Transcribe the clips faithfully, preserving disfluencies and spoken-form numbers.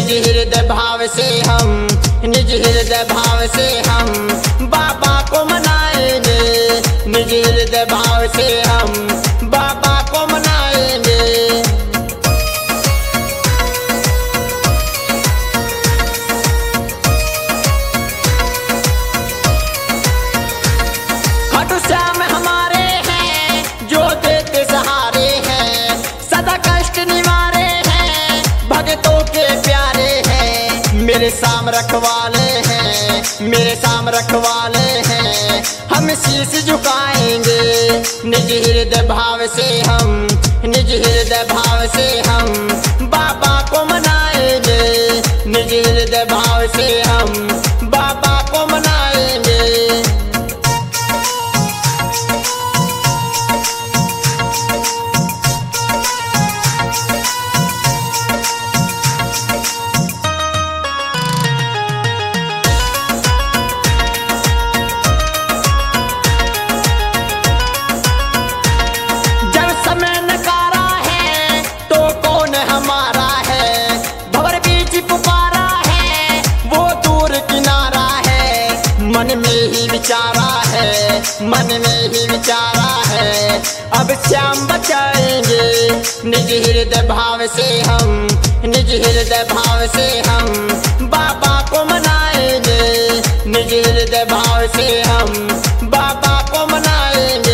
निज हृदय भाव से हम निज हृदय भाव से हम बाबा को मनाएंगे। निज हृदय भाव से हम बाबा को मनाएंगे। खाटू श्याम हमारे हैं जो देते सहारे हैं, सदा कष्ट निवारे हैं, भगतों के प्यारे हैं। मेरे साम रखवाले हैं, मेरे साम रखवाले हैं, हम शीश झुकाएंगे। निज हृदय भाव से हम निज हृदय भाव से हम बाबा को मनाएंगे। निज हृदय भाव से हम बाबा को मनाएंगे। मन में ही विचारा है, मन में ही विचारा है, अब श्याम बचाएंगे। निज हृदय भाव से हम निज हृदय भाव से हम बाबा को मनाएंगे। निज हृदय भाव से हम बाबा को मनाएंगे।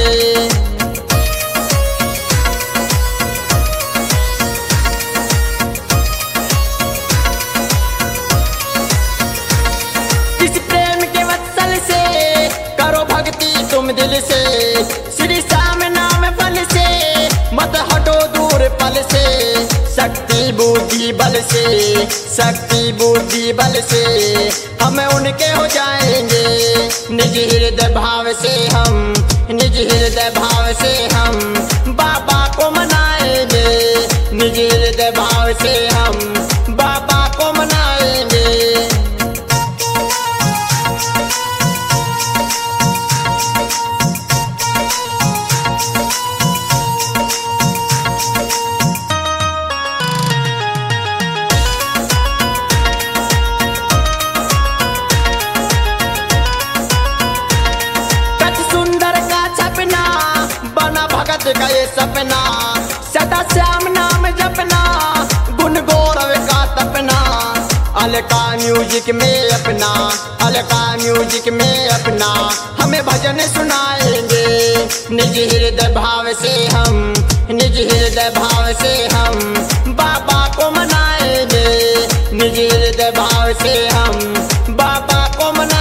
तुम दिल से श्री श्याम नाम बल से मत हटो दूर पल से। शक्ति बुद्धि बल से शक्ति बुद्धि बल से हम उनके हो जाएंगे। निज हृदय भाव से हम निज हृदय भाव से हम बाबा को मनाएंगे। निज हृदय भाव से हम बाबा को मनाएंगे। भगत का ये सपना सदा श्याम नाम जपना, गुण गौरव का तपना। अलका म्यूजिक में अपना अलका म्यूजिक में अपना हमें भजन सुनाएंगे। निज हृदय भाव से हम निज हृदय भाव से हम बाबा को मनाएंगे। निज हृदय भाव से हम बाबा को मनाएंगे।